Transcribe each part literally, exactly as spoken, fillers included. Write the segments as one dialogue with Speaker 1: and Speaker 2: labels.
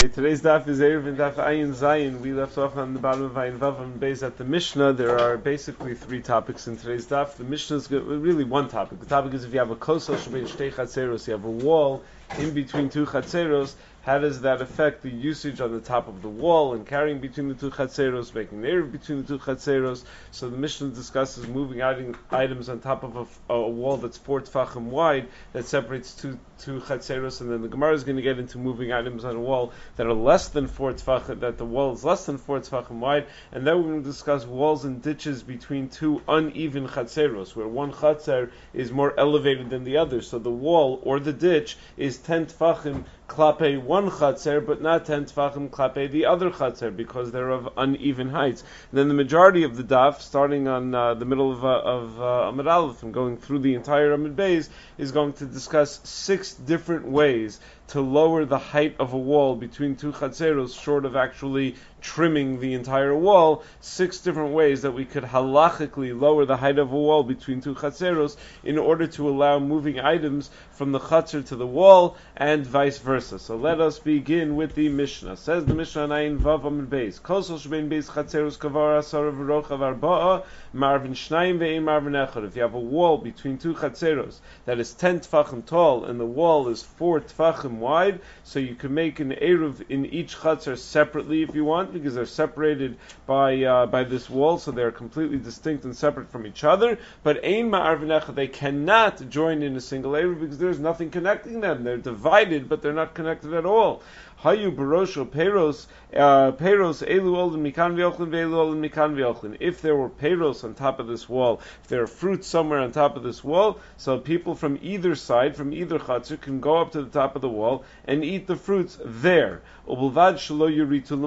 Speaker 1: Okay, today's daf is Erev and daf Ayin Zayin. We left off on the bottom of Ayin Vav and Beis at the Mishnah. There are basically three topics in today's daf. The Mishnah is really one topic. The topic is if you have a kosel shebein shtei chatzeros, you have a wall in between two chatzeros, how does that affect the usage on the top of the wall and carrying between the two chatzeros, making the Erev between the two chatzeros? So the Mishnah discusses moving items on top of a, a wall that's four tefachim wide that separates two two chatzeros, and then the Gemara is going to get into moving items on a wall that are less than four tefachim, that the wall is less than four tefachim wide, and then we're going to discuss walls and ditches between two uneven chatzeros, where one chatzer is more elevated than the other. So the wall or the ditch is ten tefachim klape one chatzer, but not ten tefachim klape the other chatzer, because they're of uneven heights. And then the majority of the daf, starting on uh, the middle of, uh, of uh, Amud Aleph and going through the entire Amud Beis, is going to discuss six different ways to lower the height of a wall between two chatzeros, short of actually trimming the entire wall. Six different ways that we could halachically lower the height of a wall between two chatzeros in order to allow moving items from the chatzer to the wall and vice versa. So let us begin with the Mishnah. Says the Mishnah, Ayin Vav Amud Beis, Kosel shebein beis chatzeros kavar asara v'rochav arba'a marvin shnayim ve'im marvin echad. If you have a wall between two chatzeros that is ten tefachim tall and the wall is four tefachim wide, so you can make an eruv in each chatzar separately if you want, because they're separated by uh, by this wall, so they're completely distinct and separate from each other. But ein ma'arvin echad, they cannot join in a single eruv because there's nothing connecting them. They're divided, but they're not connected at all. Hayu barosho peros peros elu olin mikan v'yochlin ve'elu olin mikan v'yochlin. If there were peros on top of this wall, if there are fruits somewhere on top of this wall, so people from either side, from either chatzir, can go up to the top of the wall and eat the fruits there. Ubulvad shelo yuridu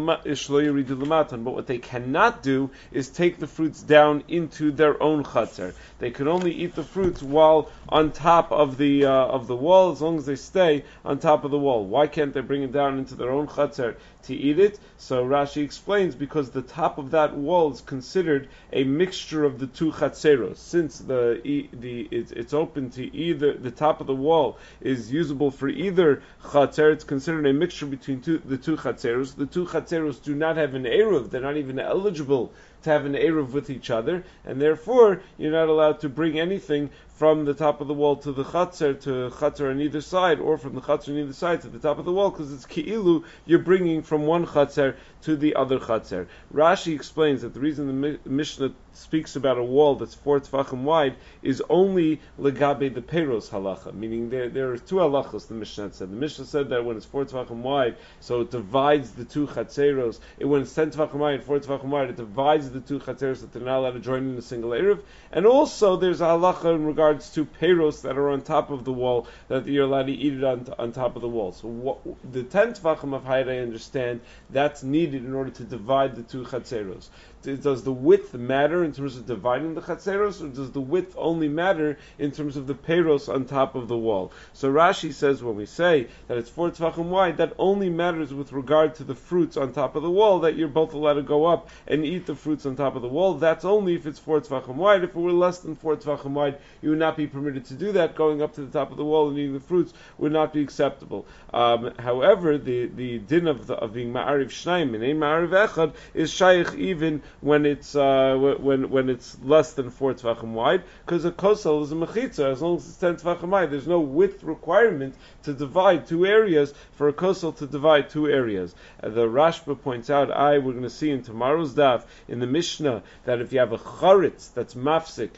Speaker 1: lamatan. But what they cannot do is take the fruits down into their own chatzir. They can only eat the fruits while on top of the uh, of the wall, as long as they stay on top of the wall. Why can't they bring it down into their own chatzar to eat it? So Rashi explains, because the top of that wall is considered a mixture of the two chatzeros. Since the the it's, it's open to either, the top of the wall is usable for either chatzer, it's considered a mixture between two, the two chatzeros. The two chatzeros do not have an eruv; they're not even eligible to have an eruv with each other, and therefore you're not allowed to bring anything from the top of the wall to the chatzar, to chatzar on either side, or from the chatzar on either side to the top of the wall, because it's ki'ilu, you're bringing from one chatzar to the other chatzar. Rashi explains that the reason the Mishnah speaks about a wall that's four tefachim wide is only legabe the peros halacha, meaning there there are two halachas. The Mishnah said. The Mishnah said that when it's four tefachim wide, so it divides the two chatzeros. It, when it's ten tefachim wide, four tefachim wide, it divides the two chatzeros that they're not allowed to join in a single eruv. And also there's a halacha in regards to peros that are on top of the wall, that you're allowed to eat it on, on top of the wall. So what, the ten tefachim of height, I understand, that's needed in order to divide the two chatzeros. Does the width matter in terms of dividing the chatzeros, or does the width only matter in terms of the peros on top of the wall? So Rashi says when we say that it's four tefachim wide, that only matters with regard to the fruits on top of the wall, that you're both allowed to go up and eat the fruits on top of the wall. That's only if it's four tefachim wide. If it were less than four tefachim wide, you would not be permitted to do that. Going up to the top of the wall and eating the fruits would not be acceptable. Um, however, the, the din of, the, of being ma'ariv shnayim and a ma'ariv echad is shaykh even when it's uh, when when it's less than four tefachim wide, because a kosel is a mechitza. As long as it's ten tefachim wide, there's no width requirement to divide two areas for a kosel to divide two areas. Uh, the Rashba points out, I we're going to see in tomorrow's daf in the Mishnah that if you have a charitz that's mafsik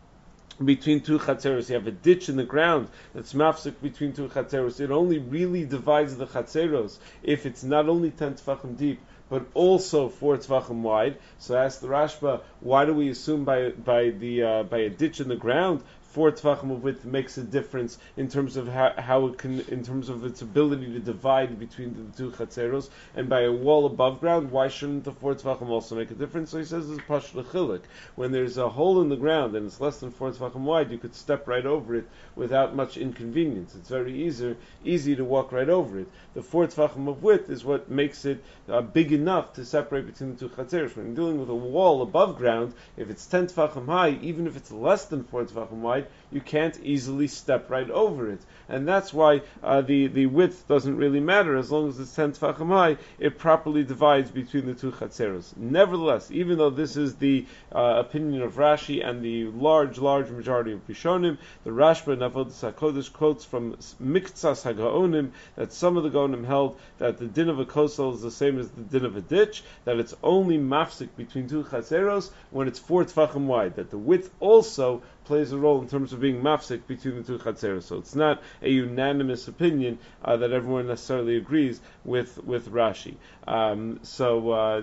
Speaker 1: between two chatzeros, you have a ditch in the ground that's mafsik between two chatzeros, it only really divides the chatzeros if it's not only ten tefachim deep, but also four tefachim wide. So ask the Rashba, why do we assume by by the uh, by a ditch in the ground four tefachim of width makes a difference in terms of how, how it can, in terms of its ability to divide between the two chatzeros, and by a wall above ground, why shouldn't the four tefachim also make a difference? So he says this is pashut l'chilik. When there's a hole in the ground and it's less than four tefachim wide, you could step right over it without much inconvenience. It's very easy easy to walk right over it. The four tefachim of width is what makes it uh, big enough to separate between the two chatzeros. When you're dealing with a wall above ground, if it's ten tefachim high, even if it's less than four tefachim wide, you can't easily step right over it. And that's why uh, the, the width doesn't really matter. As long as it's ten tefachim high, it properly divides between the two chatzeros. Nevertheless, even though this is the uh, opinion of Rashi and the large, large majority of Rishonim, the Rashba and Avodas HaKodesh quotes from Miktsas HaGaonim that some of the Gaonim held that the din of a kosel is the same as the din of a ditch, that it's only mafsik between two chatzeros when it's four tefachim wide, that the width also plays a role in terms of being mafsik between the two chatzeros. So it's not a unanimous opinion uh, that everyone necessarily agrees with with Rashi. Um, so uh,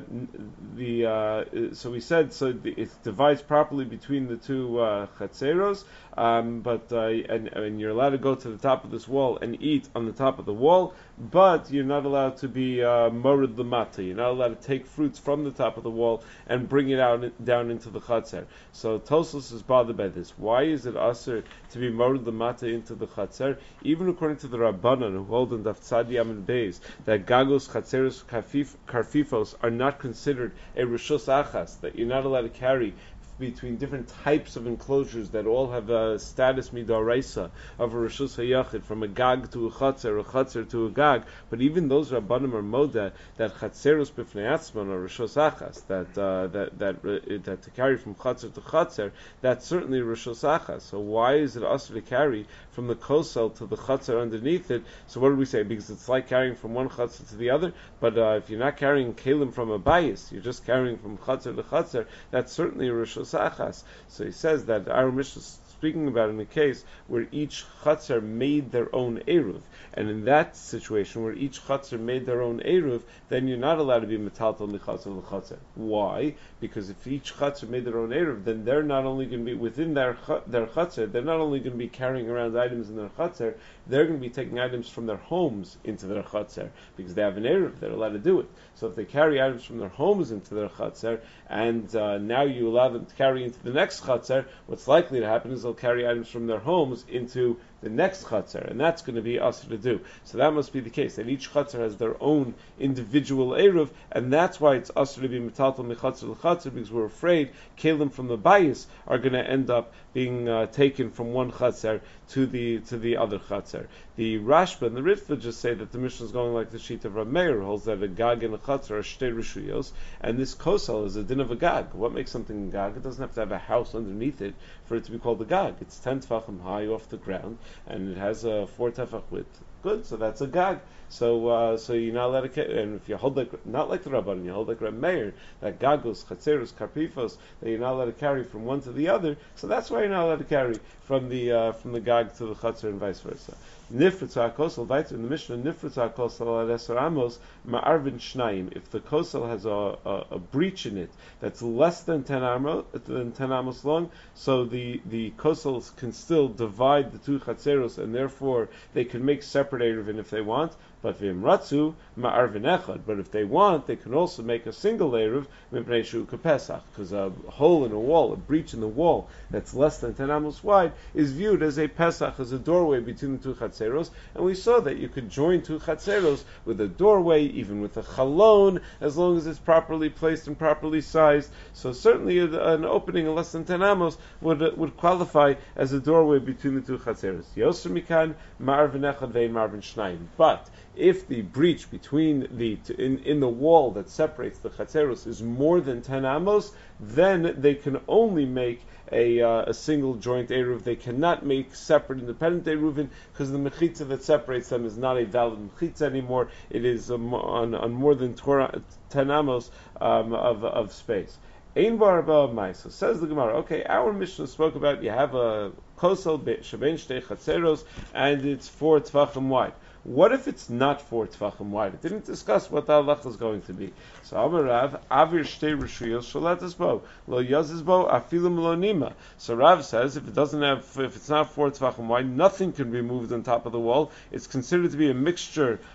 Speaker 1: the uh, so we said so the, it divides properly between the two uh, chatzeros, um, but uh, and, and you're allowed to go to the top of this wall and eat on the top of the wall, but you're not allowed to be uh, morid lamata. You're not allowed to take fruits from the top of the wall and bring it out down into the chatzer. So Tosfos is bothered by this. Why is it usher to be morid lamata into the chatzer? Even according to the Rabbanan who hold in Daf Tzadi Yamin Beis that gagos, chatzeros, karfifos are not considered a rishus achas, that you're not allowed to carry between different types of enclosures that all have a status midaraisa of a rishus hayachid, from a gag to a chatzer, a chatzer to a gag. But even those rabbanim are moda that chatzeros b'fnei atzman are rishus achas, that uh, that that uh, that to carry from chatzer to chatzer, that's certainly rishus achas. So why is it us to carry from the kosel to the chatzer underneath it? So what do we say? Because it's like carrying from one chatzer to the other. But uh, if you're not carrying kalim from a bayis, you're just carrying from chatzer to chatzer, that's certainly a rishus achas. So he says that our Mishnah is speaking about in a case where each chatzar made their own eruv, and in that situation where each chatzar made their own eruv, then you're not allowed to be metaltal michatzar l'chatzar. Why? Because if each chatzar made their own eruv, then they're not only going to be within their their chatzar, they're not only going to be carrying around items in their chatzar, they're going to be taking items from their homes into their chatzar, because they have an eruv, they're allowed to do it. So if they carry items from their homes into their chatzar, and uh, now you allow them to carry into the next chatzar, what's likely to happen is they'll carry items from their homes into the next chatzar, and that's going to be us to do. So that must be the case, that each chatzar has their own individual eruv, and that's why it's us to be metaltal mechatzar l'chatzar, because we're afraid kelim from the bayis are going to end up being uh, taken from one chatzar to the to the other chatzar. The Rashba and the Ritva just say that the Mishnah is going like the sheet of Rav Meir, holds that a gag and a chatzar are shtei rishuyos, and this kosel is a din of a gag. What makes something a gag? It doesn't have to have a house underneath it for it to be called a gag. It's ten tefachim high off the ground, and it has a four tefach width. Good, so that's a gag. So, uh, so you're not allowed to, and if you hold like not like the Rabban, you hold like Reb Meir, that gagos, chatzeros, karpifos, that you're not allowed to carry from one to the other. So that's why you're not allowed to carry from the uh, from the gag to the chatzer and vice versa. Nifritz ha'kosel, weiter in the Mishnah, nifritz ha'kosel al eser amos ma'arvin shnayim. If the kosel has a, a, a breach in it that's less than ten amos, than ten amos long, so the the kosels can still divide the two chatzeros, and therefore they can make separate eruvin if they want. But v'imratzu ma'arvin echad. But if they want, they can also make a single eruv mipnei shu kepesach, because a hole in a wall, a breach in the wall that's less than ten amos wide, is viewed as a pesach, as a doorway between the two chatzeros. And we saw that you could join two chatzeros with a doorway, even with a chalon, as long as it's properly placed and properly sized. So certainly an opening of less than ten amos would uh, would qualify as a doorway between the two chatzeros. Yoser mikan ma'arvin echad ve'in ma'arvin shnayim. But if the breach between the in, in the wall that separates the chatzeros is more than ten amos, then they can only make a uh, a single joint eruv. They cannot make separate independent eruvin, because the mechitza that separates them is not a valid mechitza anymore. It is um, on on more than ten amos um, of of space. Ein bar ba so says the Gemara. Okay, our Mishnah spoke about you have a kosel shebein shtei chatzeros and it's four tefachim wide. What if it's not four tefachim wide? It didn't discuss what the halacha is going to be. So Amar Rav, Avir shtei rishuyos shalatas bo lo yazis bo afilim lo nima. So Rav says if it doesn't have, if it's not four tefachim wide, nothing can be moved on top of the wall. It's considered to be a mixture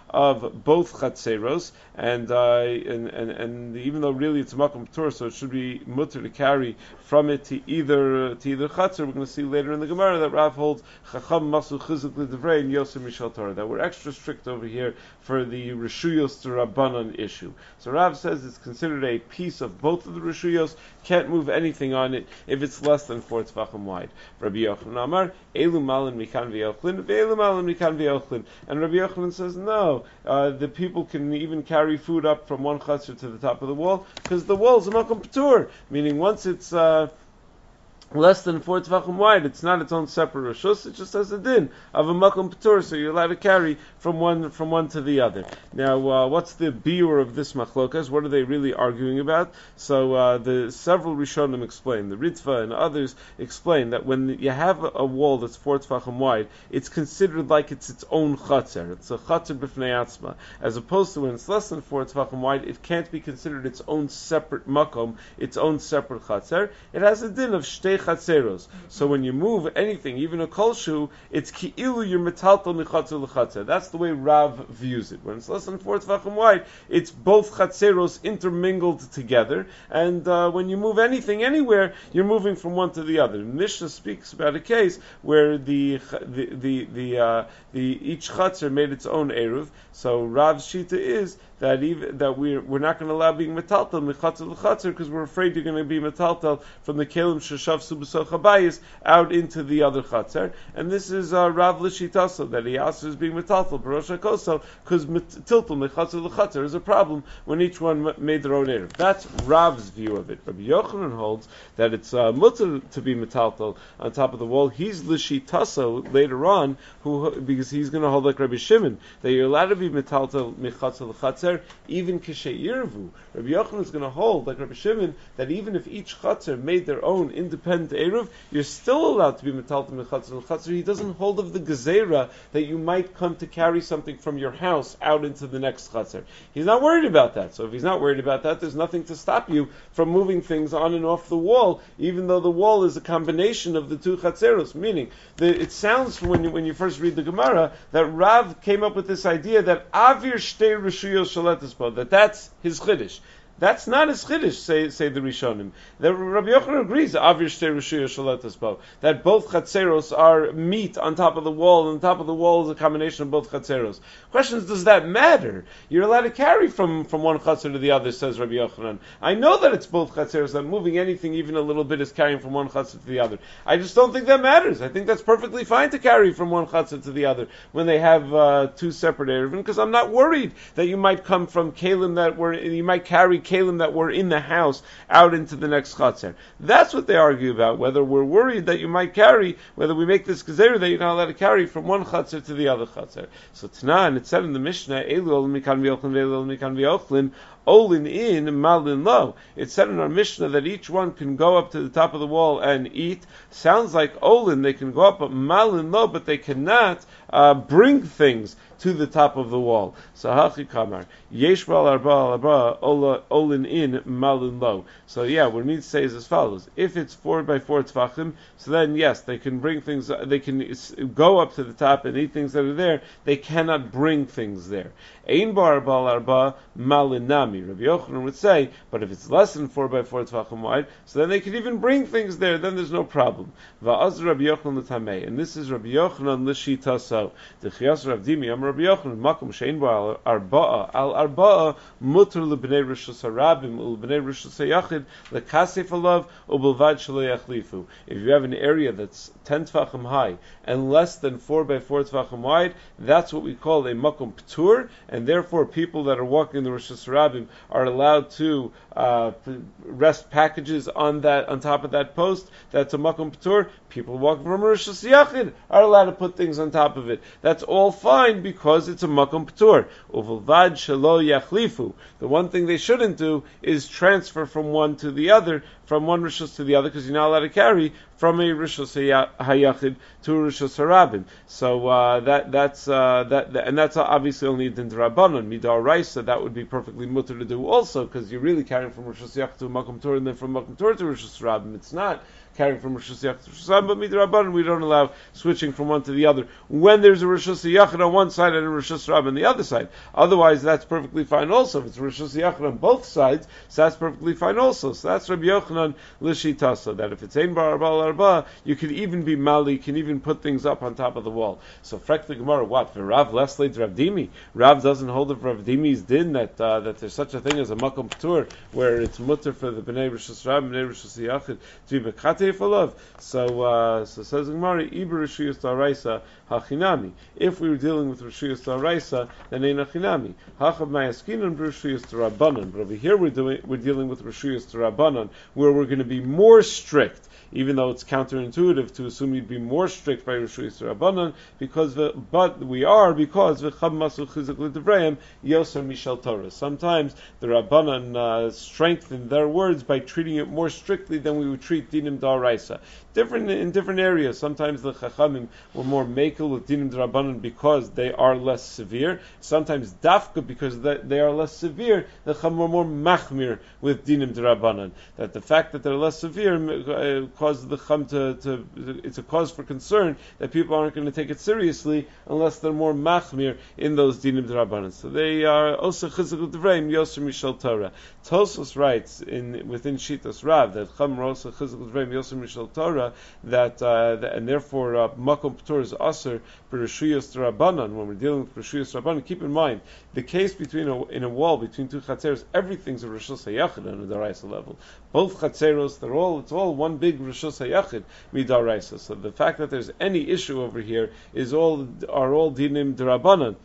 Speaker 1: of both chatzeros, and, uh, and and and even though really it's a makom p'tur, so it should be mutter to carry from it to either to either chatzer. We're going to see later in the Gemara that Rav holds chacham masu chizuk l'divrei and yosem mishal Torah, that we're extra strict over here for the reshuyos to rabbanon issue. So Rav says it's considered a piece of both of the reshuyos, can't move anything on it if it's less than four tefachim wide. Rabbi Yochanan Amar elu malin mikan v'yochlin ve'elu malin mikan v'yochlin, and Rabbi Yochanan says no, uh, the people can even carry food up from one chutzner to the top of the wall because the wall is a makom p'tur, meaning once it's uh, less than four tefachim wide, it's not its own separate rishus, it just has a din of a makom p'tur, so you're allowed to carry from one from one to the other. Now, uh, what's the biur of this machlokas? What are they really arguing about? So, uh, the several Rishonim explain, the Ritva and others explain that when you have a, a wall that's four tefachim wide, it's considered like it's its own chatzer. It's a chatzer b'fnei atzma, as opposed to when it's less than four tefachim wide, it can't be considered its own separate makom, its own separate chatzer. It has a din of shtei chatzeros. So when you move anything, even a kolshu, it's ki'ilu you're metaltal michatzer l'chatzer. That's the way Rav views it. When it's less than four tefachim wide, it's both chatzeros intermingled together, and uh, when you move anything anywhere, you're moving from one to the other. Mishnah speaks about a case where the the the, the, uh, the each chatzer made its own eruv. So Rav's shita is that even that we're we're not going to allow being metaltal michatzer l'chatzer because we're afraid you're going to be metaltal from the kelim sheshav subasol chabayis out into the other chatzer, and this is uh, Rav l'shitaso that he also is being metaltal b'rosh hakosel because tiltal michatzer l'chatzer is a problem when each one made their own eruv. That's Rav's view of it. Rabbi Yochanan holds that it's uh, mutter to be metaltal on top of the wall. He's l'shitaso later on, who because he's going to hold like Rabbi Shimon that you're allowed to be metaltal michatzer l'chatzer even kishe yirvu. Rabbi Yochanan is going to hold, like Rabbi Shimon, that even if each chatzer made their own independent eruv, you're still allowed to be metaltal michatzer l'chatzer. He doesn't hold of the gezerah that you might come to carry something from your house out into the next chatzer. He's not worried about that. So if he's not worried about that, there's nothing to stop you from moving things on and off the wall, even though the wall is a combination of the two chatzeros. Meaning, the, it sounds when you, when you first read the Gemara that Rav came up with this idea that avir shtei reshuyos that that's his chiddush. That's not his chiddush, say say the Rishonim. The Rabbi Yochanan agrees avir shtei reshuyos shalatas bo, that both chatzeros are meat on top of the wall, and on top of the wall is a combination of both chatzeros. Question is, does that matter? You're allowed to carry from, from one chatzer to the other, says Rabbi Yochanan. I know that it's both chatzeros, that moving anything even a little bit is carrying from one chatzer to the other. I just don't think that matters. I think that's perfectly fine to carry from one chatzer to the other when they have uh, two separate eruvin, because I'm not worried that you might come from kalim that were, you might carry kalim that were in the house out into the next chatzer. That's what they argue about, whether we're worried that you might carry, whether we make this gezer that you're not allowed to carry from one chatzer to the other chatzer. So Tanan, it said in the Mishnah, Elu ol mikan v'yochlin ve'elu ol mikan v'yochlin, olin in, malin lo. It said in our Mishnah that each one can go up to the top of the wall and eat. Sounds like olin, they can go up, but malin lo, but they cannot uh, bring things to the top of the wall. So hachi kamar yesh bal arba arba olin in malin lo. So yeah, what we need to say is as follows: if it's four by four tefachim, so then yes, they can bring things. They can go up to the top and eat things that are there. They cannot bring things there. Ein bar bal arba malin nami. Rabbi Yochanan would say, but if it's less than four by four tefachim wide, so then they can even bring things there. Then there's no problem. Va'az Rabbi Yochanan l'tamei, and this is Rabbi Yochanan l'shitaso. The chiyas Rav Dimi Am Rabbi Yochanan makom shein bar arba'a al arba'a muter lebnei rishus harabim ulbnei rishus hayachid lekasef alav ubelvad shelo yachlifu. If you have an area that's ten tefachim high and less than four by four tefachim wide, that's what we call a makom p'tur, and therefore people that are walking in the rishus harabim are allowed to uh, rest packages on that on top of that post. That's a makom p'tur. People walking from rishus yachid are allowed to put things on top of it. That's all fine because it's a makom p'tur. Uvelvad shelo yachlifu. The one thing they shouldn't do is transfer from one to the other, from one rishus to the other, because you're not allowed to carry from a rishus hayachid to a rishus harabim. So uh, that that's uh, that, that, and that's obviously only din d'Rabbanan. Midar Raisa, that would be perfectly mutter to do also, because you're really carrying from rishus yachid to makom p'tur, and then from makom p'tur to rishus harabim. It's not carrying from rishus yachid to rishus harabim, but midar Rabbanan we don't allow switching from one to the other. When there's a rishus yachid on one side side and a Rishus Rab on the other side. Otherwise, that's perfectly fine also. If it's Rishus Yachid on both sides, so that's perfectly fine also. So that's Rabbi Yochanan L'shitasa, that if it's Ein Bar Arba Arba, you can even be Mali, you can even put things up on top of the wall. So, Frek the Gemara, what? For Rav Leslie Rav Dimi? Rav doesn't hold of Rav Dimi's din that uh, that there's such a thing as a Makom P'tur, where it's mutter for the Bnei Rishus Rab, Bnei Rishus Yachid, to be Mekatei Falav. So, uh, so says the Gemara, Iber Rishuyas D'Araisa, Hachinami. If we were dealing with Rishuyas D'Araisa, then Ein Hachinami. Hachav Mayaskinan Rishuyas D'Rabbanan. But over here we're doing, we're dealing with Rishuyas D'Rabbanan, where we're going to be more strict, even though it's counterintuitive to assume you'd be more strict by Rishuyas D'Rabbanan, because the, but we are, because V'chab Masu Chizuk L'Devrayim, Yoser Mishal Torah. Sometimes the Rabbanan uh, strengthen their words by treating it more strictly than we would treat Dinim D'Araisa. Different in different areas. Sometimes the Chachamim were more makel with Dinim D'Rabbanan because they are less severe. Sometimes Dafka because they are less severe. The Chachamim were more machmir with Dinim D'Rabbanan. That the fact that they're less severe uh, causes the Chacham to, to, it's a cause for concern that people aren't going to take it seriously unless they're more machmir in those Dinim D'Rabbanan. So they are also Chizuk L'Devrayim Yoser Mishal Torah. Tosos writes in within Shitas Rav that Chacham also Chizuk L'Devrayim Yoser Mishal Torah, that, uh, that and therefore uh, Makom P'tur is aser b'Rishuyas D'Rabbanan. When we're dealing with Rishuyas D'Rabbanan, keep in mind the case between a, in a wall between two chatzeros, everything's a Rishus HaYachid on a D'Oraisa level. Both chatzeros, they're all it's all one big Rishus HaYachid mid'Oraisa. So the fact that there's any issue over here is all are all dinim D'Rabbanan.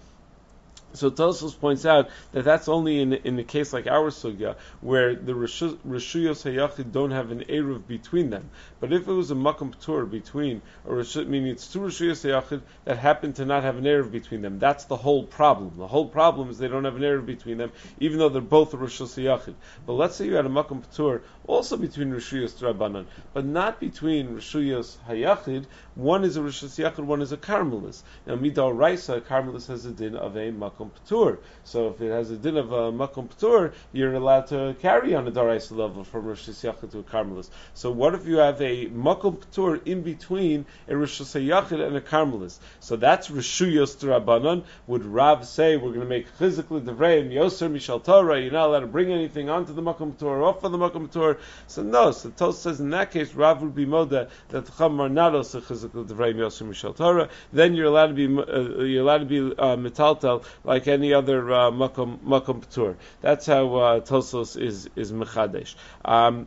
Speaker 1: So Tosos points out that that's only in in a case like our sugya, where the Rishuyos Hayachid don't have an eruv between them. But if it was a Makom P'tur between, or Rishus, meaning it's two Rishuyos Hayachid that happen to not have an eruv between them, that's the whole problem. The whole problem is they don't have an eruv between them, even though they're both a Rishus Hayachid. But let's say you had a Makom P'tur also between Rishuyos D'Rabbanan, but not between Rishuyos Hayachid. One is a Rishus Hayachid, one is a Carmelis. Now, Midal Raisa, a Carmelis has a din of a Makom P'tur. So if it has a din of a Makom P'tur, you're allowed to carry on a D'Oraisa level from Rosh Yachid to a Carmelis. So what if you have a Makom P'tur in between a Rosh Yachid and a Carmelis? So that's Rishuyos D'Rabbanan. Would Rav say we're going to make Chizuk L'Devrayim Yoser Mishal Torah? You're not allowed to bring anything onto the Makom P'tur or off of the Makom P'tur. So no. So Tos says in that case Rav would be moda that the Chacham are not also Chizuk L'Devrayim Yoser Mishal Torah. Then you're allowed to be uh, you're allowed to be uh, metaltel like any other uh, makom makom p'tur. That's how uh, Tosos is is mechadesh. Um,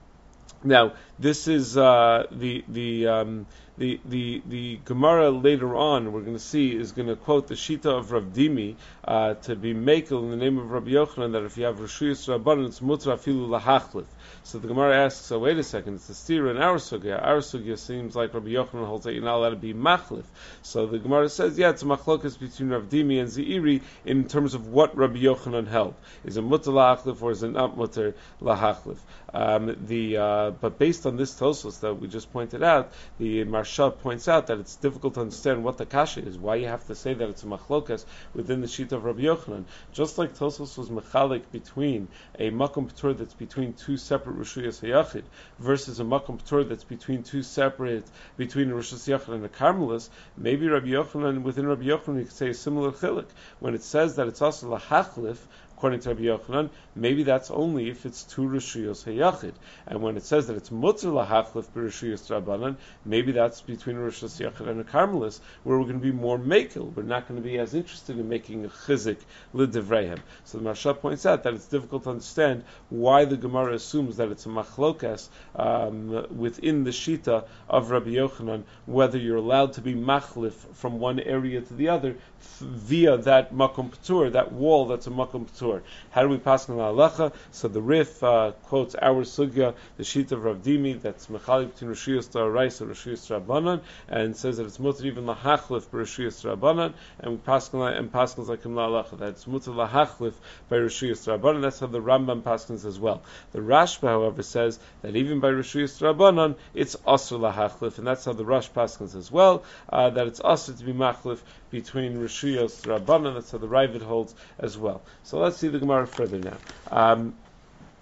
Speaker 1: now this is uh, the the. Um, The the the Gemara later on we're going to see is going to quote the Shita of Rav Dimi uh, to be makel in the name of Rabbi Yochanan that if you have Rishuyos Rabbanan it's mutra afilu lahachlif. So the Gemara asks, so wait a second, it's a steer in our sugya. Our sugya seems like Rabbi Yochanan holds that you're not allowed to be machlif. So the Gemara says, yeah, it's a machlokas between Rav Dimi and Zeiri in terms of what Rabbi Yochanan held. Is it mutar lahachlif or is it not mutar lahachlif? Um, the uh, but based on this Tosos that we just pointed out, the Marsha points out that it's difficult to understand what the kasha is. Why you have to say that it's a machlokas within the sheet of Rabbi Yochanan? Just like Tosos was mechalik between a makom p'tur that's between two separate Rishuyos Hayachid versus a makom p'tur that's between two separate between a Rishus Yachid and a Carmelis, maybe Rabbi Yochanan within Rabbi Yochanan you could say a similar chilik when it says that it's also lahachlif. According to Rabbi Yochanan, maybe that's only if it's two Rishuyos Hayachid. And when it says that it's Mutzar Lahachlif b'Rishuyos D'Rabbanan, maybe that's between a Rishus Yachid and a Carmelis, where we're going to be more makel. We're not going to be as interested in making a chizik l'divrayim. So the Marsha points out that it's difficult to understand why the Gemara assumes that it's a machlokas um, within the shita of Rabbi Yochanan, whether you're allowed to be machlif from one area to the other via that makom p'tur, that wall that's a makom p'tur. How do we pass on the halacha? So the Rif uh, quotes our sugya, the sheet of Rav Dimi, that's mechalik between Rishuyos D'Oraisa and Rishuyos D'Rabbanan, and says that it's mutar even lahachlif by Rishuyos D'Rabbanan, and paskins and paskins like him halacha that it's mutar lahachlif by Rishuyos D'Rabbanan. That's how the Rambam paskins as well. The Rashba, however, says that even by Rishuyos D'Rabbanan it's asur lahachlif, and that's how the Rash paskins as well. Uh, that it's asur to be machlif between Rishuyos D'Rabbanan. That's how the Ravid holds as well. So let's see the Gemara further now. Um,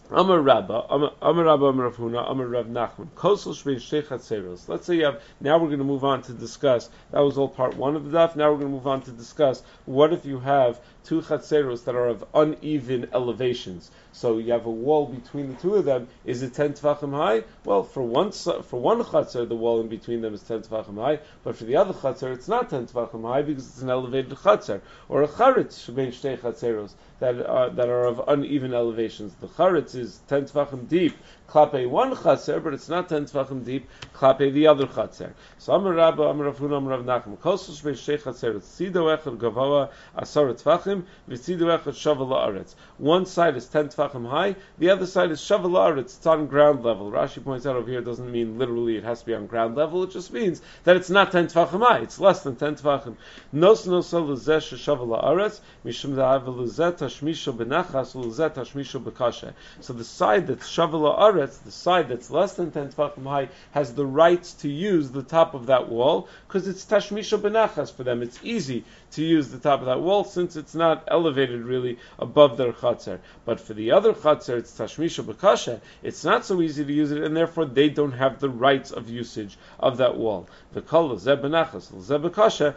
Speaker 1: Amar Rabba, Amar Amar Rabba, Amar Rav Huna, Amar Rav Nachman. Kosel shbein shtei chatzeros. Let's say you have. Now we're going to move on to discuss. That was all part one of the daf. Now we're going to move on to discuss what if you have two chatzeros that are of uneven elevations. So you have a wall between the two of them. Is it ten tefachim high? Well, for one for one chatzer, the wall in between them is ten tefachim high. But for the other chatzer, it's not ten tefachim high because it's an elevated chatzer. Or a charetz shbein shtei chatzeros that are that are of uneven elevations. The charetz is ten tefachim deep, klape one chatzer, but it's not ten tefachim deep, klape the other chatzer. So Amar Rabba, Amar Rav Huna, Amar Rav Nachman. Kosel shbein shtei chatzeros. Tzido echad gavoa asara tefachim, v'tzido echad shava la'aretz. One side is ten tefachim high, the other side is shava la'aretz. It's on ground level. Rashi points out over here it doesn't mean literally it has to be on ground level. It just means that it's not ten tefachim high. It's less than ten tefachim. Nos nos lezeh shava la'aretz mishum da'av lezeh tashmisho benachas lezeh tashmisho bekashe. So the side that's shava la'aretz, the side that's less than ten tefachim high, has the right to use the top of that wall because it's tashmisho benachas for them. It's easy to use the top of that wall since it's not elevated really above their chatzar. But for the other chatzar, it's tashmisha b'kasha. It's not so easy to use it, and therefore they don't have the rights of usage of that wall. The kol zeh benachas zeh b'kasha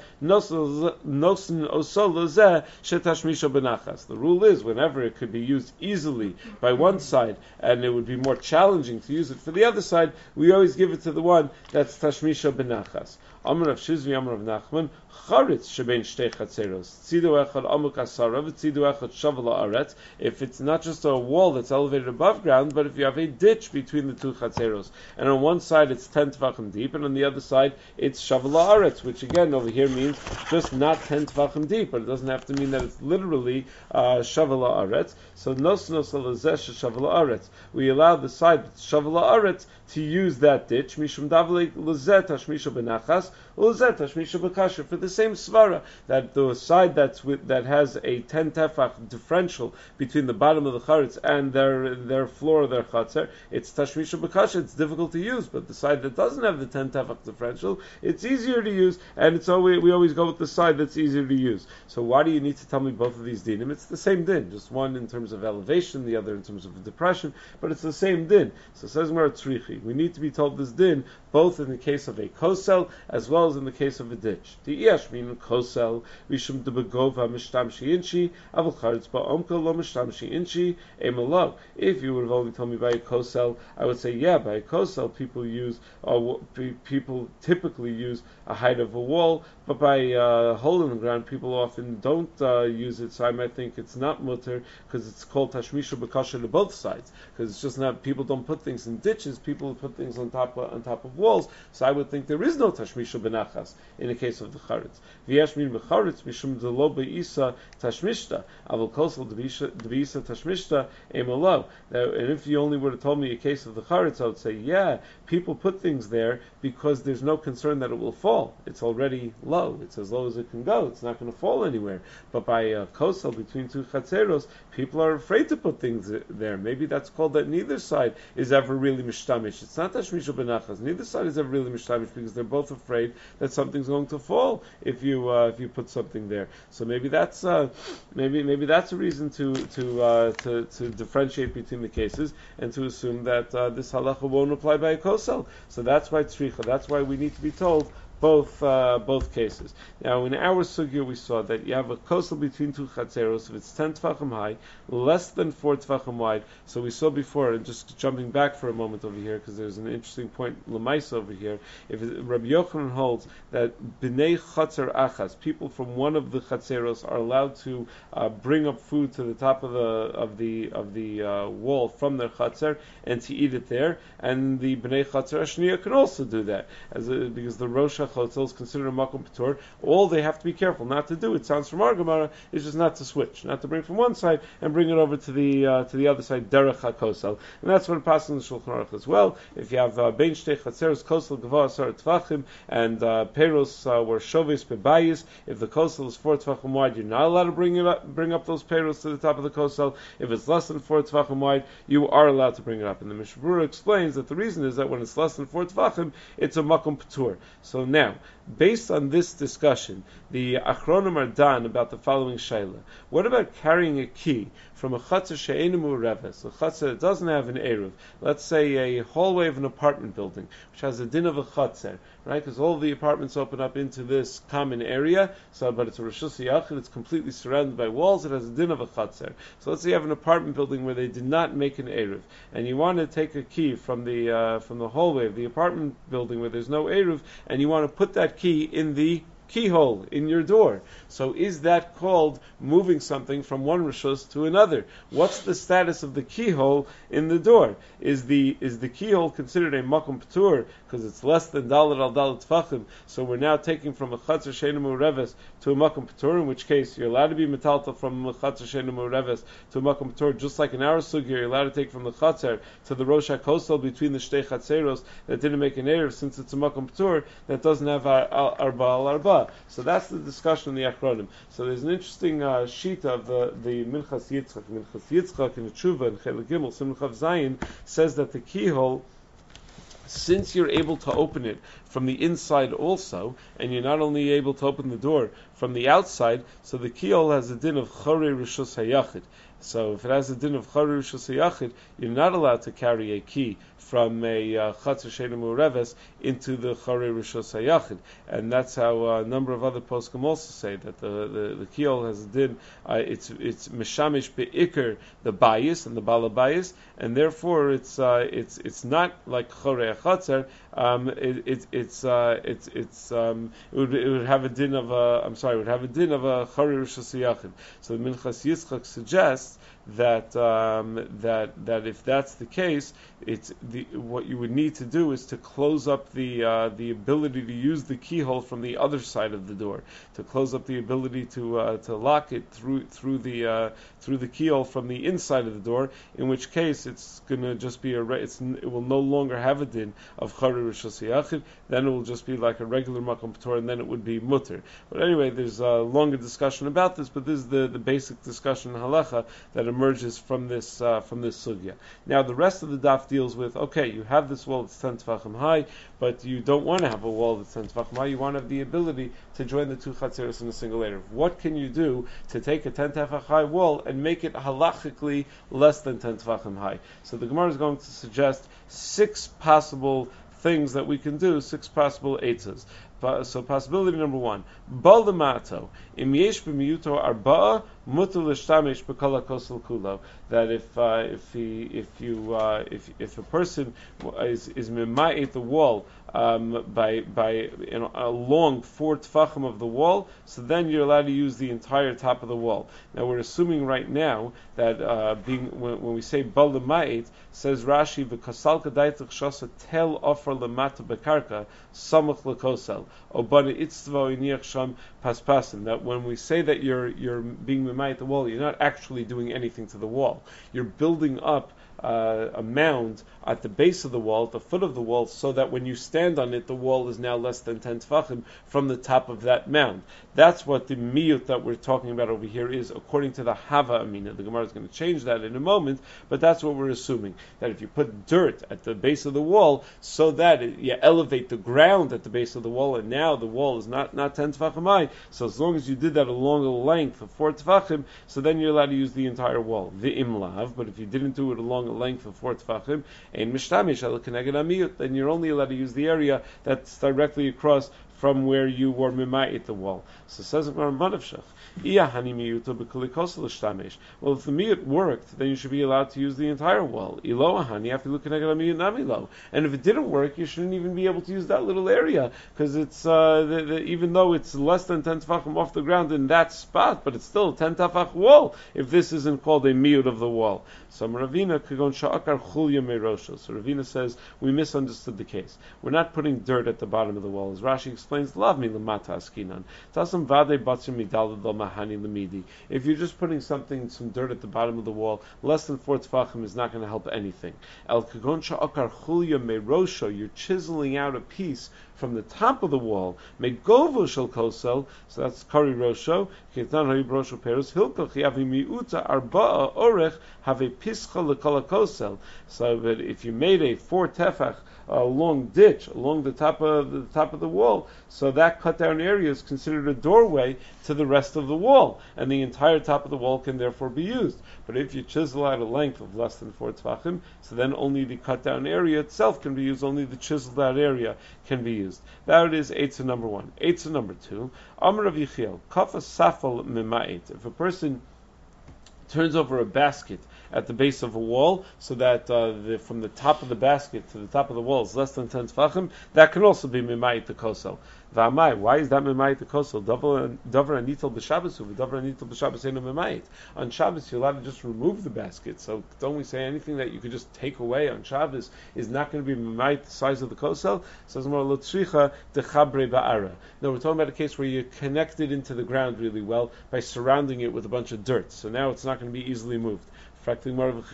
Speaker 1: nosin osol zeh shetashmisha benachas. The rule is whenever it could be used easily by one side, and it would be more challenging to use it for the other side, we always give it to the one that's tashmisha benachas. Amar Rav Shizvi, Amar Rav Nachman, charetz shebein shtei chatzeros. Tzido echad amuk asara, v'tzido echad shava la'aretz. If it's not just a wall that's elevated above ground, but if you have a ditch between the two chatzeros, and on one side it's ten tefachim deep, and on the other side it's shava la'aretz, which again over here means just not ten tefachim deep, but it doesn't have to mean that it's literally uh, shava la'aretz. So nos nos alazeh shava la'aretz. We allow the side that's shava la'aretz to use that ditch, mishum davle lezeh tashmisha benachas, ulezeh tashmisha bekasher, for the same svara, that the side that's with, that has a ten tefach differential between the bottom of the charetz and their their floor of their chatzar, it's tashmisha bekasher, it's difficult to use, but the side that doesn't have the ten tefach differential, it's easier to use, and it's always, we always go with the side that's easier to use. So why do you need to tell me both of these dinim? It's the same din, just one in terms of elevation, the other in terms of depression, but it's the same din. So it says Gemara Tzrichi, we need to be told this din both in the case of a kosel as well as in the case of a ditch. The iash mean kosel rishum debegova mishtamshi inchi avul charetz ba'omka lo mishtamshi inchi emalav. If you would have only told me by a kosel, I would say yeah. By a kosel, people use uh, people typically use a height of a wall, but by a uh, hole in the ground, people often don't uh, use it. So I might think it's not mutter because it's called tashmisha b'kasher to both sides. Because it's just not, people don't put things in ditches. People put things on top of, on top of walls. So I would think there is no tashmisha benachas in the case of the charetz. V'yesh min b'charetz mishum delo be'isa tashmishta avol kosel de'isa tashmishta emolo. And if you only would have told me a case of the charetz, I would say yeah, people put things there because there's no concern that it will fall. It's already low. It's as low as it can go. It's not going to fall anywhere. But by a kosel between two chatzeros, people are afraid to put things there. Maybe that's called that neither side is ever really mishtamish. It's not tashmisha benachas. Neither side is ever really mishtamish because they're both afraid that something's going to fall if you uh, if you put something there. So maybe that's uh, maybe maybe that's a reason to to, uh, to to differentiate between the cases and to assume that uh, this halacha won't apply by a kosel. So that's why tzricha. That's why we need to be told both uh, both cases. Now, in our sugya, we saw that you have a kosel between two chatzeros. If it's ten tefachim high, less than four tefachim wide. So we saw before, and just jumping back for a moment over here, because there's an interesting point lemaisa over here. If it, Rabbi Yochanan holds that b'nei chatzer achas, people from one of the chatzeros are allowed to uh, bring up food to the top of the of the of the uh, wall from their chatzer and to eat it there, and the b'nei chatzer ashniya can also do that, as a, because the rosh Chotzel is considered a makom patur. All they have to be careful not to do, it sounds from our Gemara, is just not to switch, not to bring from one side and bring it over to the uh, to the other side, derech hakosel, and that's what it passes in the Shulchan Aruch as well. If you have bein shtei chatzeros kosel gava asar tvachim and uh, peros uh, were shovis bebayis, if the kosel is four tvachim wide, you're not allowed to bring it up, bring up those peros to the top of the kosel. If it's less than four tvachim wide, you are allowed to bring it up. And the Mishnah Berurah explains that the reason is that when it's less than four tvachim, it's a makom patur. So now. Now, based on this discussion, the Achronim are done about the following shayla. What about carrying a key from a chatzar she'einu mu'reves, a chatzar that doesn't have an eruv? Let's say a hallway of an apartment building, which has a din of a chatzar, right? Because all the apartments open up into this common area, so but it's a reshus yachid, it's completely surrounded by walls, it has a din of a chatzar. So let's say you have an apartment building where they did not make an eruv, and you want to take a key from the uh, from the hallway of the apartment building where there's no eruv, and you want to put that key in the keyhole in your door. So is that called moving something from one rishus to another? What's the status of the keyhole in the door? Is the is the keyhole considered a makom p'tur because it's less than dalet al dalet tfachim? So we're now taking from a chatzar she'einu mu'reves to a makom p'tur, in which case you're allowed to be metaltal from a chatzar she'einu mu'reves to a makom p'tur, just like in our sugya you're allowed to take from the chatzar to the rosh hakosel between the shtei chatzeros that didn't make an eruv, since it's a makom p'tur that doesn't have arba al arba. So that's the discussion in the Achronim. So there's an interesting uh, sheet of the, the Minchas Yitzchak. Minchas Yitzchak in the Tshuva and Chelik Gimel, Simon Chav Zayin, says that the keyhole, since you're able to open it from the inside also, and you're not only able to open the door from the outside, so the keyhole has a din of Chorei Rishus HaYachid. So if it has a din of Chorei Rishus HaYachid, you're not allowed to carry a key from a uh, chatzar she'einu mu'reves into the Chorei Rishus HaYachid, and that's how uh, a number of other poskim also say that the the, the keyhole has a din. Uh, it's it's mishamish be'ikr the bayis and the bala bayis, and therefore it's uh, it's it's not like Chorei HaChatzar. Um, it, it, it's uh, it's it's um, it would it would have a din of a I'm sorry it would have a din of a Chorei Rishus HaYachid. So the Minchas Yitzchak suggests that um, that that if that's the case, it's the what you would need to do is to close up the uh, the ability to use the keyhole from the other side of the door, to close up the ability to uh, to lock it through through the uh, through the keyhole from the inside of the door. In which case, it's going to just be a re- it's, it will no longer have a din of Chorei Rishus HaYachid. Then it will just be like a regular makom p'tur, and then it would be mutter. But anyway, there's a longer discussion about this, but this is the, the basic discussion in halacha that emerges from this uh, from this sugya. Now the rest of the daf deals with, okay, you have this wall that's ten tefachim high, but you don't want to have a wall that's ten tefachim high. You want to have the ability to join the two chatzeros in a single eruv. What can you do to take a ten tefach high wall and make it halachically less than ten tefachim high? So the Gemara is going to suggest six possible things that we can do, six possible eitzas. So possibility number one, bal demato im yesh b'miyuto arba'a mutar l'shtamesh b'kol hakosel kulo. That if uh, if he if you uh, if if a person is is mimayit the wall um, by by you know, along four tefachim of the wall, so then you're allowed to use the entire top of the wall. Now we're assuming right now that uh, being when, when we say bal demayit, says Rashi v'kasal kadaytich shasa tel offer lemata bekarka samach lekosel. That when we say that you're you're being mimayit the wall, you're not actually doing anything to the wall. You're building up uh, a mound at the base of the wall, at the foot of the wall, so that when you stand on it, the wall is now less than ten tefachim from the top of that mound. That's what the miyut that we're talking about over here is, according to the Hava Amina. The Gemara is going to change that in a moment, but that's what we're assuming. That if you put dirt at the base of the wall, so that it, you elevate the ground at the base of the wall, and now the wall is not, not ten tefachim high, so as long as you did that along a length of four tefachim, so then you're allowed to use the entire wall. The imlav, but if you didn't do it along a length of four tefachim, and mishtamish al keneged amiyut, then you're only allowed to use the area that's directly across from where you were mimayit the wall. So says the Gemara Manavshach, well, if the miyut worked, then you should be allowed to use the entire wall. And if it didn't work, you shouldn't even be able to use that little area, because it's uh, the, the, even though it's less than ten tefachim off the ground in that spot, but it's still a ten tefach wall if this isn't called a miyut of the wall. So Ravina kagon sha'akar chulya meirosho. So Ravina says we misunderstood the case. We're not putting dirt at the bottom of the wall, as Rashi explains. Lav mi lamata askinan. Tasam vade batzim midalad lo mahani lamidi. If you're just putting something, some dirt at the bottom of the wall, less than four tefachim is not going to help anything. El kagon sha'akar chulya meirosho. You're chiseling out a piece from the top of the wall. Megovo shel kosel. So that's kari rosho. Ketan hari rosho perus hilkach yavi miuta arba'a orech have a pischa lekol kosel. So that if you made a four tefach a long ditch along the top of the top of the wall, so that cut down area is considered a doorway to the rest of the wall, and the entire top of the wall can therefore be used. But if you chisel out a length of less than four tefachim, so then only the cut down area itself can be used, only the chiseled out area can be used. That is Eitzah number one. Eitzah number two, Amar Rav Yechiel, Kafa Safal Mema'et. If a person turns over a basket at the base of a wall, so that uh, the, from the top of the basket to the top of the wall is less than ten tefachim, that can also be Mema'et the kosel. V'amai, why is that Mema'et the kosel? Davar anitel b'Shabbos, v'davar anitel b'Shabbos ain't a Mema'et. On Shabbos, you're allowed to just remove the basket. So don't we say anything that you could just take away on Shabbos is not going to be Mema'et the size of the kosel? Says more lotzricha dechabre ba'ara. No, we're talking about a case where you connect it into the ground really well by surrounding it with a bunch of dirt. So now it's not going to be easily moved. If you have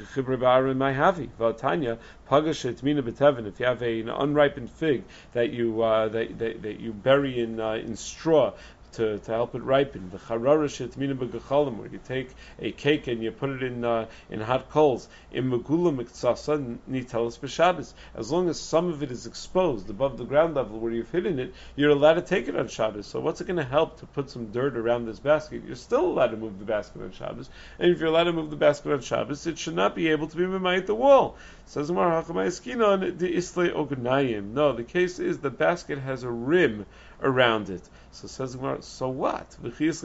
Speaker 1: an unripened fig that you uh, that, that, that you bury in uh, in straw to, to help it ripen, the charara shetmina b'gechalim, where you take a cake and you put it in uh, in hot coals, in megula miktsasa nitelas b'Shabbos. As long as some of it is exposed above the ground level where you've hidden it, you're allowed to take it on Shabbos. So what's it going to help to put some dirt around this basket? You're still allowed to move the basket on Shabbos, and if you're allowed to move the basket on Shabbos, it should not be able to be memayit the wall. Says Mar Hakamayskinon the Isle Ognayim. No, the case is the basket has a rim around it. So says Gemara, so what? Who cares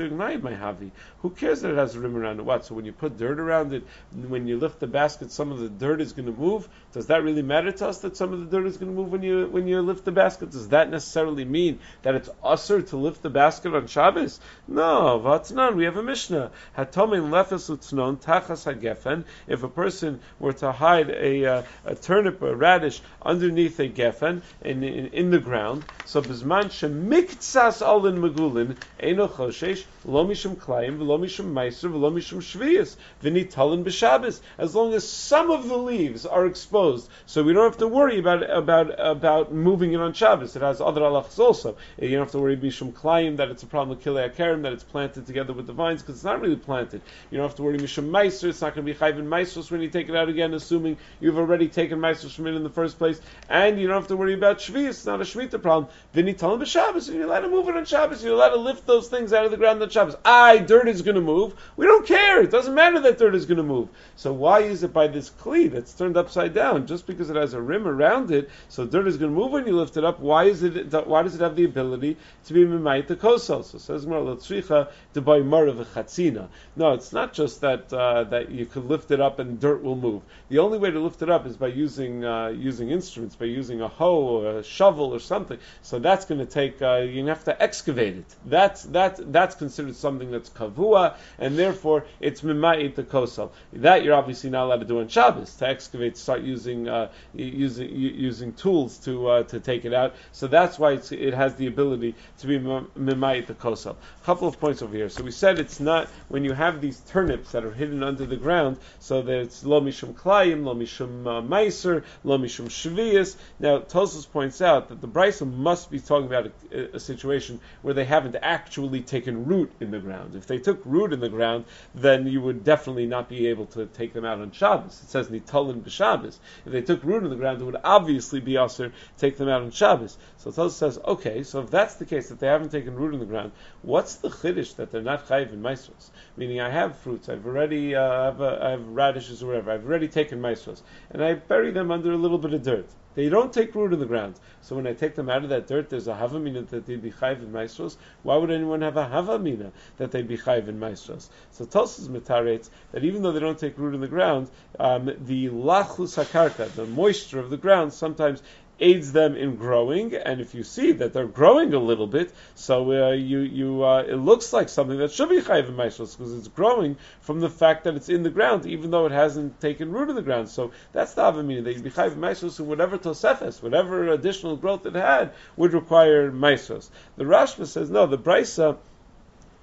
Speaker 1: that it has a rim around it? What? So when you put dirt around it, when you lift the basket, some of the dirt is going to move. Does that really matter to us that some of the dirt is going to move when you when you lift the basket? Does that necessarily mean that it's usher to lift the basket on Shabbos? No, Vatnan, we have a Mishnah. Hatomin lefes utznon tachas hagefen. If a person were to hide a uh, a turnip, a radish underneath a gefen in, in in the ground, so bizman shemiktsas alin megulin eno choshesh lo mishum klayim v'lo mishum meiser v'lo mishum shviyas v'nitalin b'Shabbos. As long as some of the leaves are exposed, so we don't have to worry about about about moving it on Shabbos. It has other halachas also. You don't have to worry mishum klayim that it's a problem with kilei akarim, that it's planted together with the vines, because it's not really planted. You don't have to worry mishum meiser. It's not going to be chayv in meisros when you take it out again, assuming you've already taken meisros from it in the first place. And you don't have to worry about shviyas. It's not a shvita problem. V'nitalin b'Shabbos, and you're allowed to move it on Shabbos. You're allowed to lift those things out of the ground on Shabbos. Aye, dirt is going to move. We don't care. It doesn't matter that dirt is going to move. So why is it by this kli that's turned upside down? Just because it has a rim around it, so dirt is going to move when you lift it up. Why is it? Why does it have the ability to be memayit the kosel? So says Mar Lotzricha to buy marav chatzina. No, it's not just that uh, that you could lift it up and dirt will move. The only way to lift it up is by using uh, using instruments, by using a hoe or a shovel or something. So that's going to take. Uh, you have to excavate it. That's that that's considered something that's kavua, and therefore it's memayit the kosel. That you're obviously not allowed to do on Shabbos, to excavate, start using uh, using using tools to uh, to take it out. So that's why it's, it has the ability to be memayit the kosel. A couple of points over here. So we said it's not when you have these turnips that are hidden under the ground, so that it's lo mishum klayim, lo mishum uh, meiser, lo mishum shviyas. Now Tosfos points out that the Brisa must be talking about a, a situation where they haven't actually taken root in the ground. If they took root in the ground, then you would definitely not be able to take them out on Shabbos. It says nitalin b'Shabbos. If they took root in the ground, it would obviously be usher to take them out on Shabbos. So Tosfos says, okay, so if that's the case, that they haven't taken root in the ground, what's the chiddush that they're not chayiv in maestros? Meaning, I have fruits, I've already, uh, I, have, uh, I have radishes or whatever, I've already taken maestros, and I bury them under a little bit of dirt. They don't take root in the ground. So when I take them out of that dirt, there's a havamina that they'd be chayiv in maestros. Why would anyone have a havamina that they'd be chayiv in maestros? So Tosfos metaretes that even though they don't take root in the ground, um, the lachus hakarka, the moisture of the ground, sometimes aids them in growing, and if you see that they're growing a little bit, so uh, you you uh, it looks like something that should be chayiv in maestros because it's growing from the fact that it's in the ground, even though it hasn't taken root in the ground. So that's the avamina that you be chayiv in maestros, and whatever tosefes, whatever additional growth it had, would require maestros. The Rashba says no. The Brisa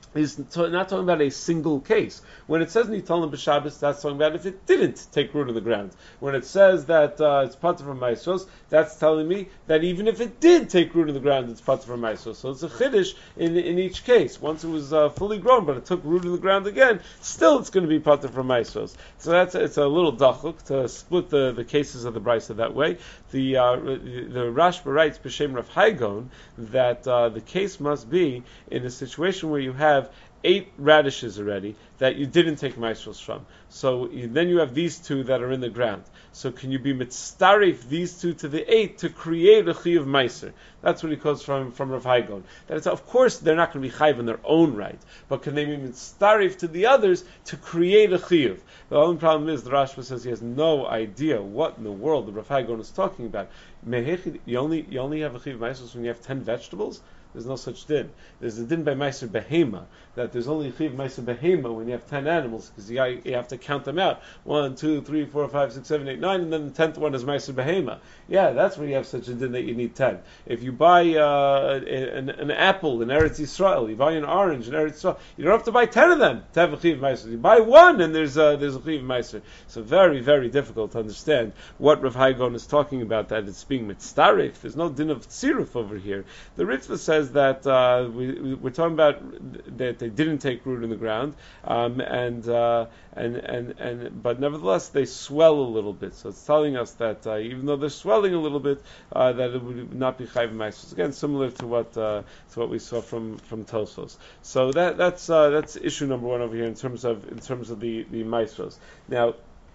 Speaker 1: is to, not talking about a single case. When it says Nitalim b'Shabbos, that's talking about if it didn't take root in the ground. When it says that uh, it's pater from Maisros, that's telling me that even if it did take root in the ground, it's pater from Maisros. So it's a chiddush in in each case. Once it was uh, fully grown, but it took root in the ground again, still it's going to be pater from Maisros. So that's it's a little dachuk to split the, the cases of the brisa that way. The uh, the Rashba writes b'Shem Rav Haigon that uh, the case must be in a situation where you have eight radishes already that you didn't take maisros from. So you, then you have these two that are in the ground. So can you be mitztarif these two to the eight to create a chiyuv meiser? That's what he calls from from Rav Haigon. That it's, of course they're not going to be chayiv in their own right, but can they be mitztarif to the others to create a chiyuv? The only problem is the Rashba says he has no idea what in the world the Rav Haigon is talking about. You only you only have a chiyuv meiser when you have ten vegetables. There's no such din. There's a din by Meiser Behema, that there's only a chiv Meiser Behema when you have ten animals, because you, you have to count them out. One, two, three, four, five, six, seven, eight, nine, and then the tenth one is Meiser Behema. Yeah, that's when you have such a din that you need ten. If you buy uh, an, an apple in Eretz Yisrael, you buy an orange in Eretz Yisrael, you don't have to buy ten of them to have a chiv Meiser. You buy one and there's a, there's a chiv Meiser. So very, very difficult to understand what Rav Haigon is talking about, that it's being mitztarif. There's no din of tziruf over here. The Ritva says that uh, we, we're talking about that they didn't take root in the ground, um, and, uh, and and and but nevertheless they swell a little bit. So it's telling us that uh, even though they're swelling a little bit, uh, that it would not be chayv ma'asos. Again, similar to what uh, to what we saw from from Tosfos. So that that's uh, that's issue number one over here in terms of in terms of the the ma'asos. Now.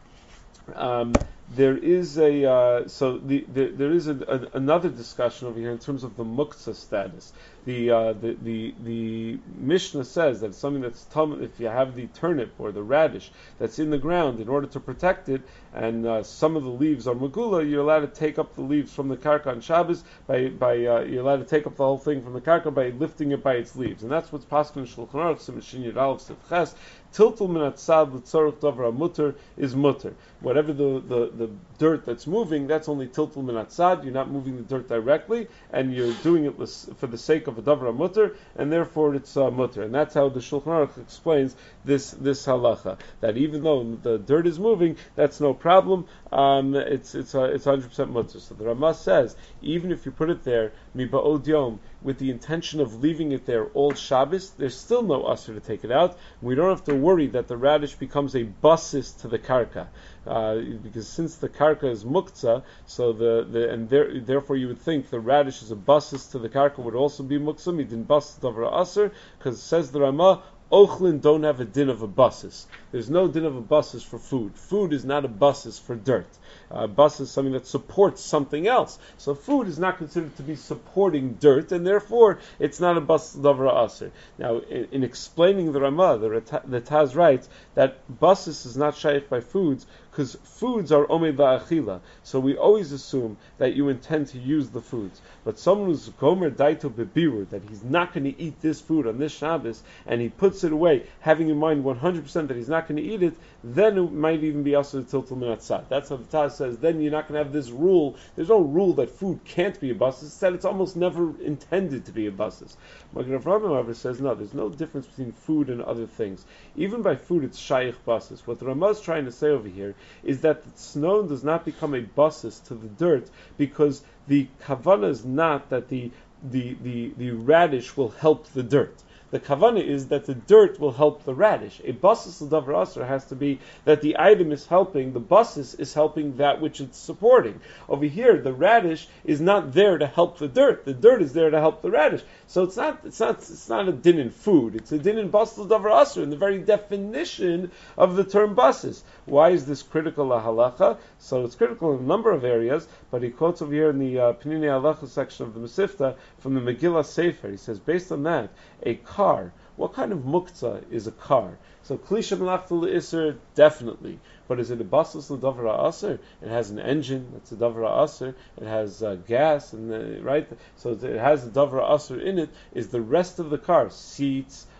Speaker 1: Um, There is a uh, so the, the, there is a, a, another discussion over here in terms of the muktzah status. The, uh, the the the Mishnah says that it's something that's tum, if you have the turnip or the radish that's in the ground, in order to protect it, and uh, some of the leaves are megula, you're allowed to take up the leaves from the karka on Shabbos by by uh, you're allowed to take up the whole thing from the karka by lifting it by its leaves, and that's what's pasuk in Shulchan Aruch Simishin Yud Aleph Sif Ches. Tiltul min atzad l'tzorach davar mutter is mutter. Whatever the, the, the dirt that's moving, that's only tiltul min atzad. You're not moving the dirt directly, and you're doing it for the sake of a davar mutter, and therefore it's uh, mutter. And that's how the Shulchan Aruch explains this this halacha, that even though the dirt is moving, that's no problem. Um, it's it's uh, it's one hundred percent mutter. So the Ramah says even if you put it there miba'od yom with the intention of leaving it there all Shabbos, there's still no usher to take it out. We don't have to worry that the radish becomes a basis to the karka, uh, because since the karka is muktzah, so the, the and there, therefore you would think the radish is a basis to the karka would also be muktzah. He didn't basis davar aser, because it says the Ramah, Ochlin don't have a din of a basis. There's no din of a basis for food. Food is not a basis for dirt. Uh, bus is something that supports something else. So food is not considered to be supporting dirt, and therefore it's not a bus davra aser. Now, in, in explaining the Ramah, the, the Taz writes that basis is not shaykh by foods, because foods are omed la'achila. So we always assume that you intend to use the foods. But someone who's gomer daito bebirur, that he's not going to eat this food on this Shabbos, and he puts it away, having in mind one hundred percent that he's not going to eat it, then it might even be also tiltul min atzad. That's how the Taz says, then you're not going to have this rule. There's no rule that food can't be a basis. Instead, it's almost never intended to be a basis. Magen Avraham, however, says, no, there's no difference between food and other things. Even by food, it's shaykh basis. What the Ramah is trying to say over here is that the snow does not become a basis to the dirt, because the kavanah is not that the, the, the, the radish will help the dirt. The kavanah is that the dirt will help the radish. A basis of davar aser has to be that the item is helping, the basis is helping that which it's supporting. Over here, the radish is not there to help the dirt. The dirt is there to help the radish. So it's not it's not it's not a din in food. It's a din in basis of davar aser, in the very definition of the term basis. Why is this critical a halacha? So it's critical in a number of areas, but he quotes over here in the uh, Pinini Halacha section of the Mesifta from the Megillah Sefer. He says, based on that, a car, what kind of muktzah is a car? So klisha melachta l'isser, definitely. But is it a basis l'davra aser? It has an engine, that's a davra aser. It has uh, gas, and uh, right? So it has a davra aser in it. Is the rest of the car, seats,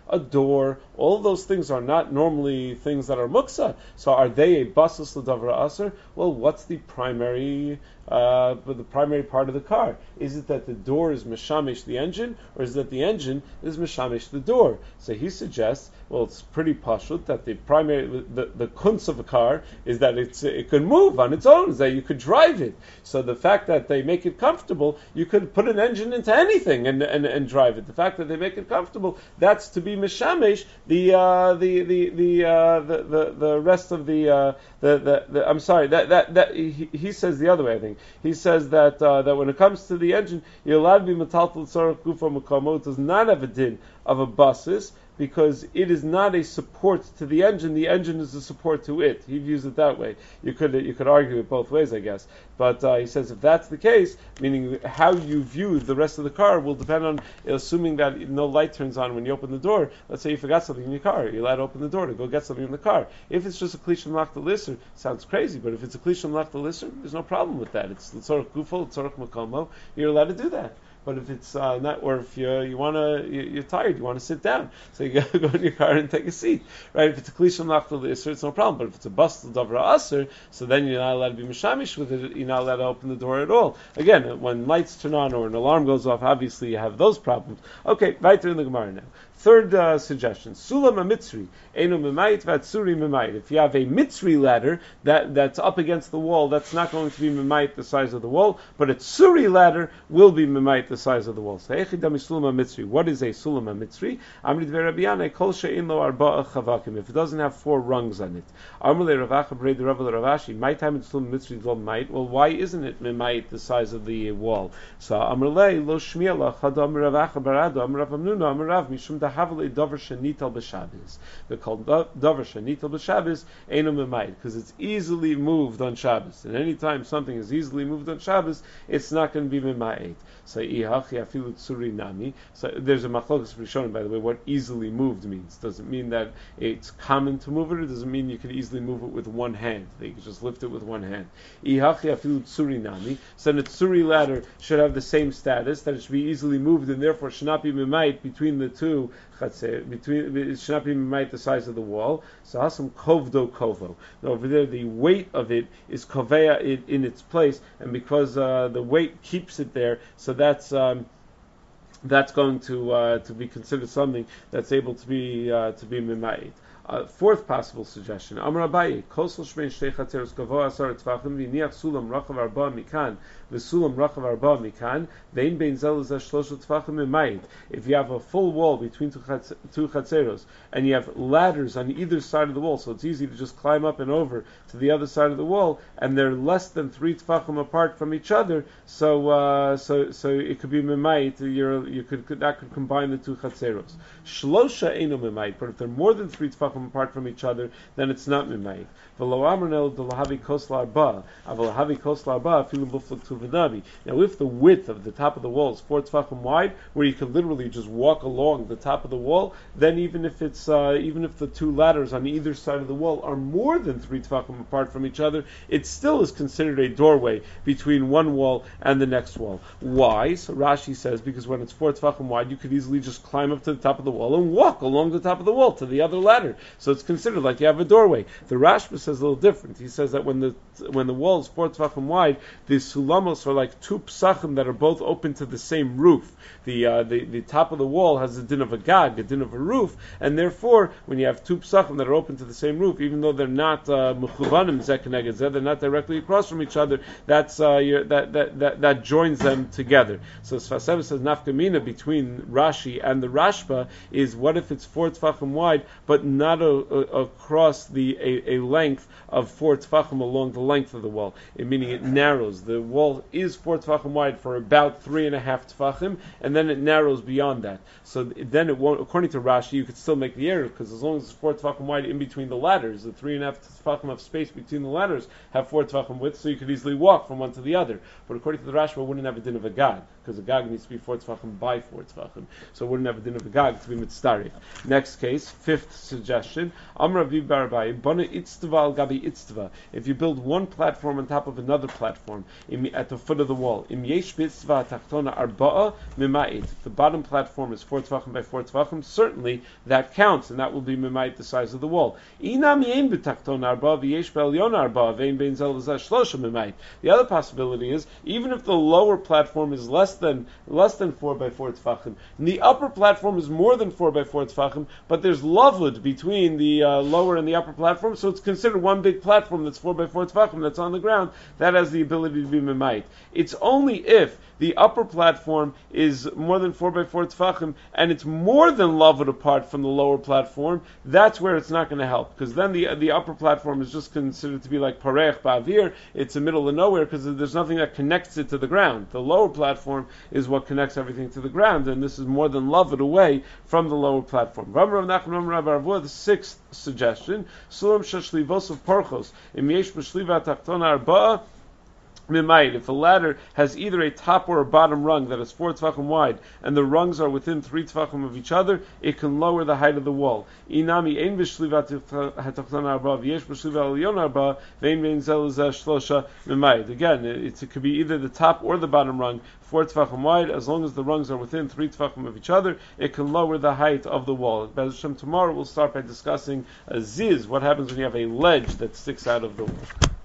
Speaker 1: a door, all of those things are not normally things that are muksa. So are they a basis l'davra aser? Well, what's the primary uh, the primary part of the car? Is it that the door is meshamish the engine, or is it that the engine is meshamish the door? So he suggests, well, it's pretty pashut that the primary, the, the kunz of a car is that it's it can move on its own, is that you could drive it. So the fact that they make it comfortable, you could put an engine into anything and and, and drive it. The fact that they make it comfortable, that's to be meshamish the uh, the the the, uh, the the the rest of the uh, the, the the I'm sorry that that that he, he says the other way. I think he says that uh, that when it comes to the engine, you're allowed to be metaltal tzarach gufa makamo. It does not have a din of a basis, because it is not a support to the engine. The engine is a support to it. He views it that way. You could you could argue it both ways, I guess. But uh, he says if that's the case, meaning how you view the rest of the car will depend on, assuming that no light turns on when you open the door. Let's say you forgot something in your car. You're allowed to open the door to go get something in the car. If it's just a klishim lachta lisser, sounds crazy. But if it's a klishim lachta lisser, there's no problem with that. It's l'tzorach gufo, l'tzorach makomo. You're allowed to do that. But if it's uh, not, or if you you want to, you're tired, you want to sit down, so you go, go in your car and take a seat, right? If it's a klishim lachta l'isser, it's no problem. But if it's a bastel davra aser, so then you're not allowed to be mishamish with it. You're not allowed to open the door at all. Again, when lights turn on or an alarm goes off, obviously you have those problems. Okay, right there in the Gemara now. Third uh, suggestion: Sulam a mitzri, enu mimayit vatsuri mimayit. If you have a mitzri ladder that that's up against the wall, that's not going to be mimayit the size of the wall, but a tsuri ladder will be mimayit the size of the wall. So, echidami sulam a mitzri. What is a sulam a mitzri? Amrid ve'Rabbi kol she'in lo arba'a chavakim. If it doesn't have four rungs on it. Amrle Ravacha b'rei Rav Ravashi. My time it's sulam mitzri lo mimayit. Well, why isn't it mimayit the size of the wall? So, Amrle lo shmiya la chadam Ravacha barado Amrav Amnuna Amrav mishum Havale davar shenital b'Shabbos. They're called davar shenital b'Shabbos eino mimayit, because it's easily moved on Shabbos. And any time something is easily moved on Shabbos, it's not going to be mimayit. So ihachi afilu tsuri nami. So there's a machlokas rishonim, by the way, what easily moved means. Does it mean that it's common to move it, or does it mean you can easily move it with one hand? That you can just lift it with one hand. Ihachi afilu tsuri nami. So the tsuri ladder should have the same status, that it should be easily moved, and therefore should not be mimayit between the two. Between it should not be mimayit the size of the wall. So hasam kovdo kovo. Now over there, the weight of it is koveya in, in its place, and because uh, the weight keeps it there, so that's um, that's going to uh, to be considered something that's able to be uh, to be mimayit. Uh, fourth possible suggestion: Amar Abaye, kosel shmein shtei chatzeros gavoa asar tzvachim v'niach sulam rachav arba mikan v'sulam rachav arba mikan vein bein zel zeh shlosha tzvachim mimayit. If you have a full wall between two, chatz, two chatzeros and you have ladders on either side of the wall, so it's easy to just climb up and over to the other side of the wall, and they're less than three tzvachim apart from each other, so uh, so so it could be mimayit. You're, you could, could that could combine the two chatzeros. Shlosha eino mimayit, but if they're more than three tzvachim apart from each other, then it's not mimayit. Now, if the width of the top of the wall is four tefachim wide, where you can literally just walk along the top of the wall, then even if it's uh, even if the two ladders on either side of the wall are more than three tefachim apart from each other, it still is considered a doorway between one wall and the next wall. Why? So Rashi says because when it's four tefachim wide, you could easily just climb up to the top of the wall and walk along the top of the wall to the other ladder. So it's considered like you have a doorway. The Rashba says a little different. He says that when the when the wall is four tefachim wide, the sulamos are like two psachim that are both open to the same roof. The uh, the the top of the wall has a din of a gag, a din of a roof, and therefore when you have two psachim that are open to the same roof, even though they're not mechuvanim zeh keneged zeh, they're not directly across from each other, that's uh, that, that that that joins them together. So Sfas Emes says nafkamina between Rashi and the Rashba is what if it's four tefachim wide, but not a, a, across the a, a length of four tefachim along the length of the wall, it, meaning it narrows. The wall is four tefachim wide for about three and a half tefachim, and then it narrows beyond that. So then it won't, according to Rashi, you could still make the error, because as long as it's four tefachim wide in between the ladders, the three and a half tefachim of space between the ladders have four tefachim width, so you could easily walk from one to the other. But according to the Rashi, it wouldn't have a din of a gag, because a gag needs to be four tefachim by four tefachim, so it wouldn't have a din of a gag to be mitzdarif. Next case, fifth suggestion. suggestion. Amar Aviv bar Abaye, Bana itztava al gabi itztava. If you build one platform on top of another platform at the foot of the wall, im yesh bitztava tachtona arba'a mimait. If the bottom platform is four tvachim by four tvachim, certainly that counts, and that will be mimait the size of the wall. Inam yein b'tachtona arba'a v'yesh be'elyon arba'a ve'in bein zel v'zeh shlosha mimait. The other possibility is even if the lower platform is less than less than four by four tefachim, and the upper platform is more than four by four tefachim, but there's lavud between the uh, lower and the upper platform, so it's considered one big platform that's four by four tefachim that's on the ground. That has the ability to be mimait. It's only if the upper platform is more than four by four tefachim and it's more than lavud apart from the lower platform, that's where it's not going to help, because then the the upper platform is just considered to be like parech ba'avir. It's the middle of nowhere because there's nothing that connects it to the ground. The lower platform is what connects everything to the ground, and this is more than lavud away from the lower platform. The sixth suggestion: Sulam shashlivos of parchos im yesh b'shliva tachtona arba'a. If a ladder has either a top or a bottom rung that is four tefachim wide, and the rungs are within three tefachim of each other, it can lower the height of the wall. Inami ein b'shliva hatachtona arba v'yesh b'shliva elyon arba ve'in ve'in zel zeh shlosha mimayit. Again, it, it could be either the top or the bottom rung, four tefachim wide. As long as the rungs are within three tefachim of each other, it can lower the height of the wall. Be'ez Hashem, tomorrow we'll start by discussing a ziz, what happens when you have a ledge that sticks out of the wall.